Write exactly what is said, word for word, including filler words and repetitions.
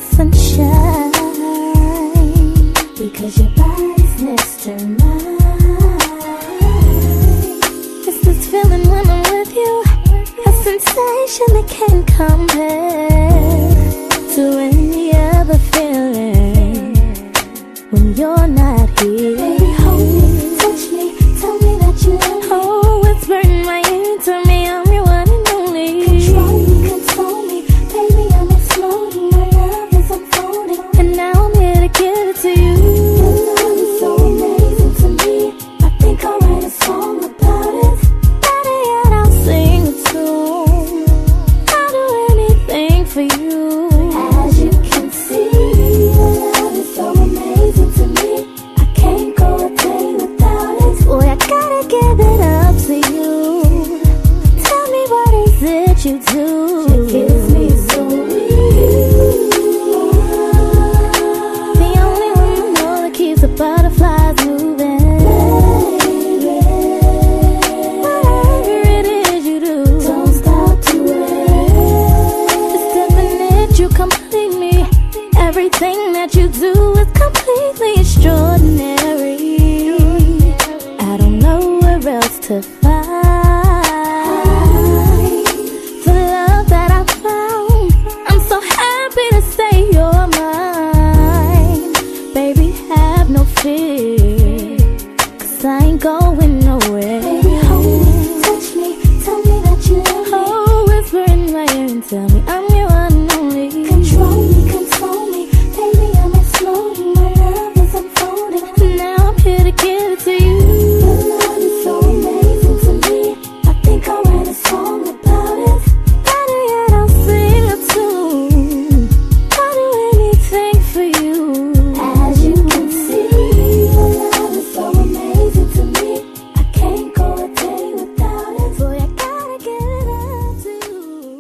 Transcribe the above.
sunshine, because your body's next to mine. It's this feeling when I'm with you, a sensation that can't compare to any other feeling when you're not here. Baby, hold me, touch me, tell me that you love me. Oh, whisper in my ear, tell me I'm your one and only. Control me, console me, baby, I'm exploding. My love is unfolding, and now I'm here to give it to you. Your love is so amazing to me, I think I'll write a song about it. Better yet, I'll sing a tune. I'll do anything for you.